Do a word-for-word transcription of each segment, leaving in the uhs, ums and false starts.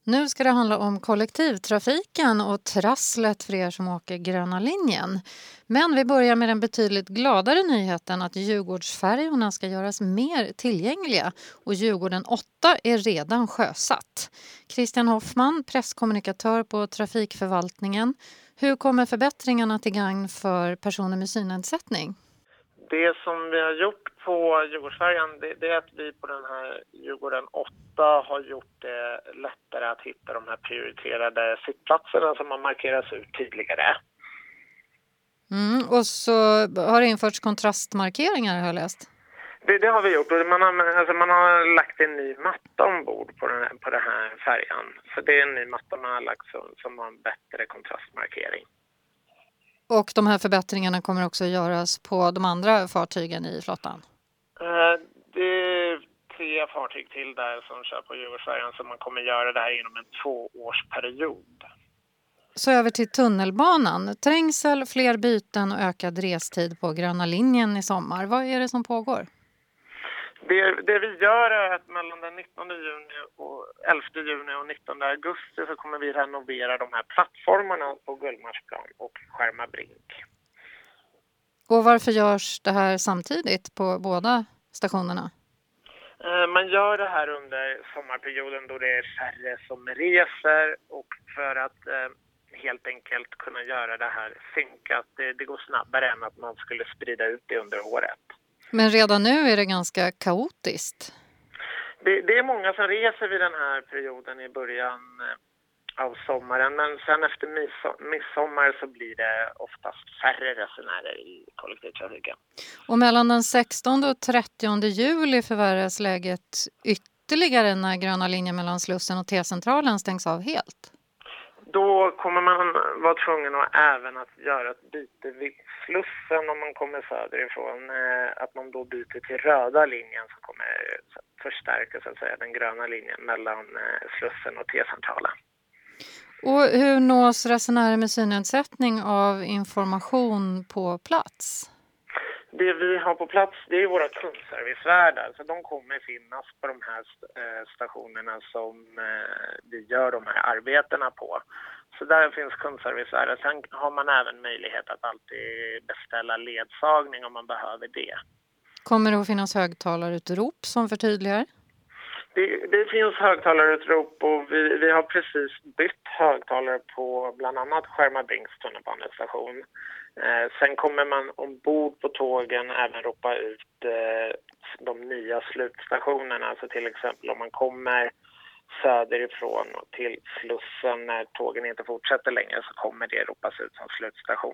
Nu ska det handla om kollektivtrafiken och trasslet för er som åker gröna linjen. Men vi börjar med den betydligt gladare nyheten att Djurgårdsfärjorna ska göras mer tillgängliga och Djurgården åtta är redan sjösatt. Christian Hoffman, presskommunikatör på Trafikförvaltningen. Hur kommer förbättringarna till gagn för personer med synnedsättning? Det som vi har gjort på Djurgårdsfärjan det, det är att vi på den här Djurgården åtta har gjort det lättare att hitta de här prioriterade sittplatserna som har markerats ut tidigare. Mm, och så har det införts kontrastmarkeringar, har jag läst. Det, det har vi gjort och man har, alltså man har lagt en ny matta ombord på den här, på den här färjan. Så det är en ny matta man har lagt som, som har en bättre kontrastmarkering. Och de här förbättringarna kommer också att göras på de andra fartygen i flottan? Eh, det är tre fartyg till där som kör på Djurgårdsfärjan så man kommer göra det här inom en tvåårsperiod. Så över till tunnelbanan. Trängsel, fler byten och ökad restid på gröna linjen i sommar. Vad är det som pågår? Det, det vi gör är att mellan den nittonde juni och elfte juni och nittonde augusti så kommer vi renovera de här plattformarna på Gullmarsplan och Skärma Brink. Och varför görs det här samtidigt på båda stationerna? Man gör det här under sommarperioden då det är färre som reser och för att eh, helt enkelt kunna göra det här synkat. Det, det går snabbare än att man skulle sprida ut det under året. Men redan nu är det ganska kaotiskt. Det, det är många som reser vid den här perioden i början av sommaren. Men sen efter midsommar så blir det oftast färre resenärer i kollektivtrafiken. Och mellan den sextonde och trettionde juli förvärras läget ytterligare när gröna linjen mellan Slussen och T-centralen stängs av helt. Då kommer man vara tvungen att även att göra ett byte vid Slussen om man kommer söderifrån. Att man då byter till röda linjen som kommer förstärka så att säga, den gröna linjen mellan Slussen och T-centralen. Och hur nås resenärer med synnedsättning av information på plats? Det vi har på plats det är våra kundservicevärdar. Så de kommer finnas på de här stationerna som vi gör de här arbetena på. Så där finns kundservicevärdar. Sen har man även möjlighet att alltid beställa ledsagning om man behöver det. Kommer det att finnas högtalarutrop som förtydligar? Det, det finns högtalarutrop och vi, vi har precis bytt högtalare på bland annat Skärma Brinks tunnelbanestation. Eh, sen kommer man ombord på tågen även ropa ut eh, de nya slutstationerna. Alltså till exempel om man kommer söderifrån till Slussen när tågen inte fortsätter längre så kommer det ropas ut som slutstation.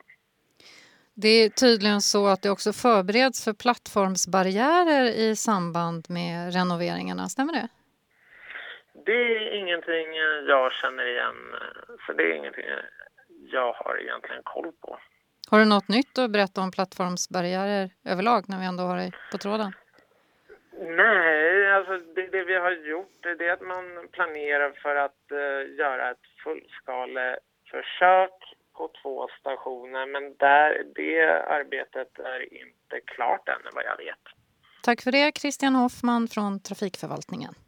Det är tydligen så att det också förbereds för plattformsbarriärer i samband med renoveringarna, stämmer det? Det är ingenting jag känner igen, så det är ingenting jag har egentligen koll på. Har du något nytt att berätta om plattformsbarriärer överlag när vi ändå har dig på tråden? Nej, alltså det, det vi har gjort det är att man planerar för att uh, göra ett fullskaleförsök på två stationer, men där, det arbetet är inte klart än vad jag vet. Tack för det, Christian Hoffman från Trafikförvaltningen.